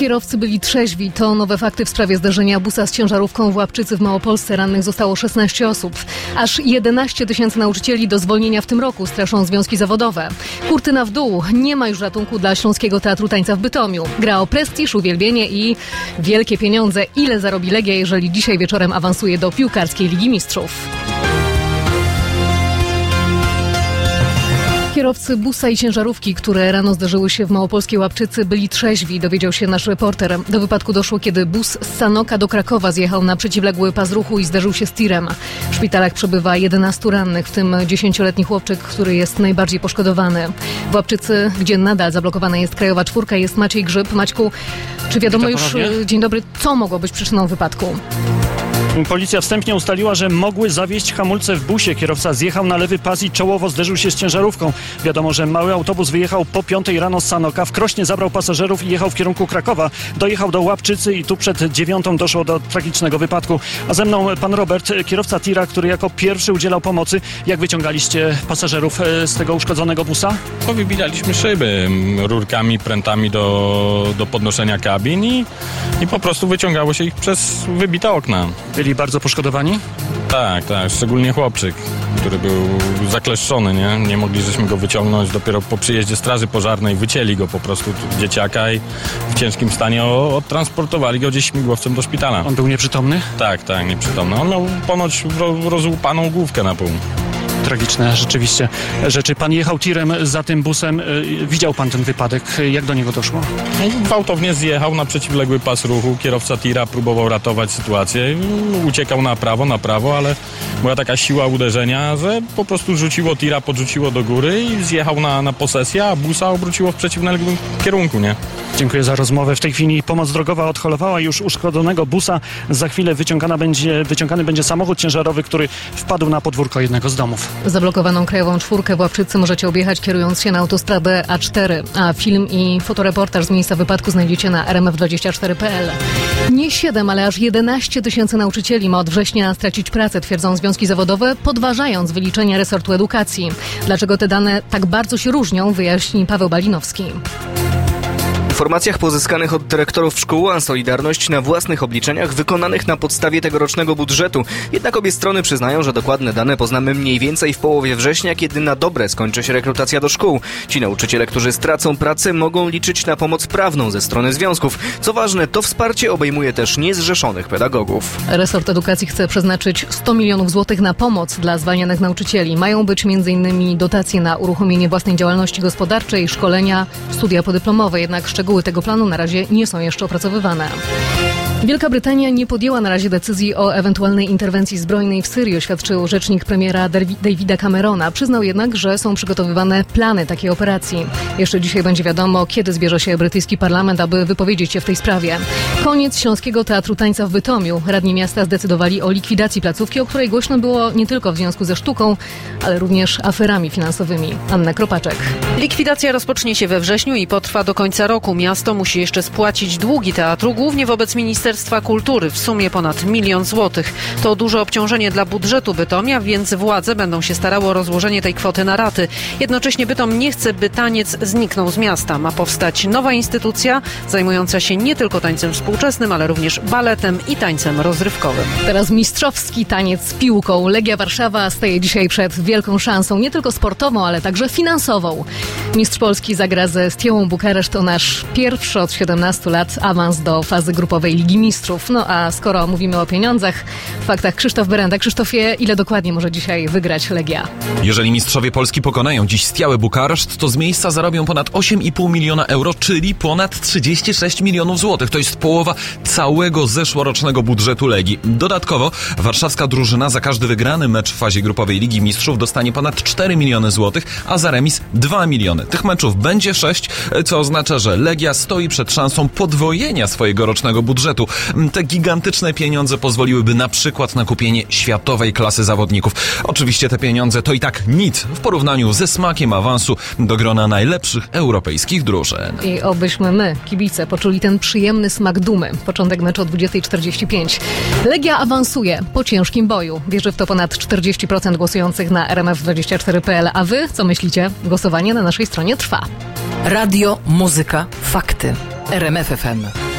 Kierowcy byli trzeźwi. To nowe fakty w sprawie zdarzenia busa z ciężarówką w Łapczycy w Małopolsce. Rannych zostało 16 osób. Aż 11 tysięcy nauczycieli do zwolnienia w tym roku, straszą związki zawodowe. Kurtyna w dół. Nie ma już ratunku dla Śląskiego Teatru Tańca w Bytomiu. Gra o prestiż, uwielbienie i wielkie pieniądze. Ile zarobi Legia, jeżeli dzisiaj wieczorem awansuje do piłkarskiej Ligi Mistrzów? Kierowcy busa i ciężarówki, które rano zdarzyły się w małopolskiej Łapczycy, byli trzeźwi, dowiedział się nasz reporter. Do wypadku doszło, kiedy bus z Sanoka do Krakowa zjechał na przeciwległy pas ruchu i zderzył się z tirem. W szpitalach przebywa 11 rannych, w tym 10-letni chłopczyk, który jest najbardziej poszkodowany. W Łapczycy, gdzie nadal zablokowana jest Krajowa Czwórka, jest Maciej Grzyb. Maćku, czy wiadomo już, dzień dobry, co mogło być przyczyną wypadku? Policja wstępnie ustaliła, że mogły zawieść hamulce w busie. Kierowca zjechał na lewy pas i czołowo zderzył się z ciężarówką. Wiadomo, że mały autobus wyjechał po 5 rano z Sanoka. W Krośnie zabrał pasażerów i jechał w kierunku Krakowa. Dojechał do Łapczycy i tu przed 9 doszło do tragicznego wypadku. A ze mną pan Robert, kierowca tira, który jako pierwszy udzielał pomocy. Jak wyciągaliście pasażerów z tego uszkodzonego busa? Wybijaliśmy szyby rurkami, prętami do podnoszenia kabin i po prostu wyciągało się ich przez wybite okna. Byli bardzo poszkodowani? Tak, szczególnie chłopczyk, który był zakleszczony, nie mogliśmy go wyciągnąć, dopiero po przyjeździe straży pożarnej wycięli go po prostu, dzieciaka, i w ciężkim stanie odtransportowali go gdzieś śmigłowcem do szpitala. On był nieprzytomny? Tak, nieprzytomny. On miał ponoć rozłupaną główkę na pół. Tragiczne rzeczywiście rzeczy. Pan jechał tirem za tym busem. Widział pan ten wypadek. Jak do niego doszło? Gwałtownie zjechał na przeciwległy pas ruchu. Kierowca tira próbował ratować sytuację. Uciekał na prawo, ale była taka siła uderzenia, że po prostu rzuciło tira, podrzuciło do góry i zjechał na posesję, a busa obróciło w przeciwległym kierunku, nie? Dziękuję za rozmowę. W tej chwili pomoc drogowa odholowała już uszkodzonego busa. Za chwilę wyciągany będzie samochód ciężarowy, który wpadł na podwórko jednego z domów. Zablokowaną Krajową Czwórkę w Łapczycy możecie objechać, kierując się na autostradę A4, a film i fotoreportaż z miejsca wypadku znajdziecie na rmf24.pl. Nie 7, ale aż 11 tysięcy nauczycieli ma od września stracić pracę, twierdzą związki zawodowe, podważając wyliczenia resortu edukacji. Dlaczego te dane tak bardzo się różnią, wyjaśni Paweł Balinowski. W informacjach pozyskanych od dyrektorów szkół Solidarność na własnych obliczeniach wykonanych na podstawie tegorocznego budżetu. Jednak obie strony przyznają, że dokładne dane poznamy mniej więcej w połowie września, kiedy na dobre skończy się rekrutacja do szkół. Ci nauczyciele, którzy stracą pracę, mogą liczyć na pomoc prawną ze strony związków. Co ważne, to wsparcie obejmuje też niezrzeszonych pedagogów. Resort edukacji chce przeznaczyć 100 milionów złotych na pomoc dla zwalnianych nauczycieli. Mają być m.in. dotacje na uruchomienie własnej działalności gospodarczej, szkolenia, studia podyplomowe. Jednak szczegóły tego planu na razie nie są jeszcze opracowywane. Wielka Brytania nie podjęła na razie decyzji o ewentualnej interwencji zbrojnej w Syrii, oświadczył rzecznik premiera Davida Camerona. Przyznał jednak, że są przygotowywane plany takiej operacji. Jeszcze dzisiaj będzie wiadomo, kiedy zbierze się brytyjski parlament, aby wypowiedzieć się w tej sprawie. Koniec Śląskiego Teatru Tańca w Bytomiu. Radni miasta zdecydowali o likwidacji placówki, o której głośno było nie tylko w związku ze sztuką, ale również aferami finansowymi. Anna Kropaczek. Likwidacja rozpocznie się we wrześniu i potrwa do końca roku. Miasto musi jeszcze spłacić długi teatru, głównie wobec Ministerstwa Kultury, w sumie ponad 1 milion złotych. To duże obciążenie dla budżetu Bytomia, więc władze będą się starały o rozłożenie tej kwoty na raty. Jednocześnie Bytom nie chce, by taniec zniknął z miasta. Ma powstać nowa instytucja zajmująca się nie tylko tańcem współczesnym, ale również baletem i tańcem rozrywkowym. Teraz mistrzowski taniec z piłką. Legia Warszawa staje dzisiaj przed wielką szansą, nie tylko sportową, ale także finansową. Mistrz Polski zagra ze Steaua Bukareszt. To nasz pierwszy od 17 lat awans do fazy grupowej Ligi Mistrzów. No a skoro mówimy o pieniądzach, w faktach Krzysztof Berenda. Krzysztofie, ile dokładnie może dzisiaj wygrać Legia? Jeżeli mistrzowie Polski pokonają dziś Steaua Bukareszt, to z miejsca zarobią ponad 8,5 miliona euro, czyli ponad 36 milionów złotych. To jest połowa całego zeszłorocznego budżetu Legii. Dodatkowo warszawska drużyna za każdy wygrany mecz w fazie grupowej Ligi Mistrzów dostanie ponad 4 miliony złotych, a za remis 2 miliony. Tych meczów będzie 6, co oznacza, że Legia stoi przed szansą podwojenia swojego rocznego budżetu. Te gigantyczne pieniądze pozwoliłyby na przykład na kupienie światowej klasy zawodników. Oczywiście te pieniądze to i tak nic w porównaniu ze smakiem awansu do grona najlepszych europejskich drużyn. I obyśmy my, kibice, poczuli ten przyjemny smak dumy. Początek meczu o 20:45. Legia awansuje po ciężkim boju. Wierzy w to ponad 40% głosujących na rmf24.pl. A wy, co myślicie? Głosowanie na naszej stronie trwa. Radio, muzyka, fakty. RMF FM.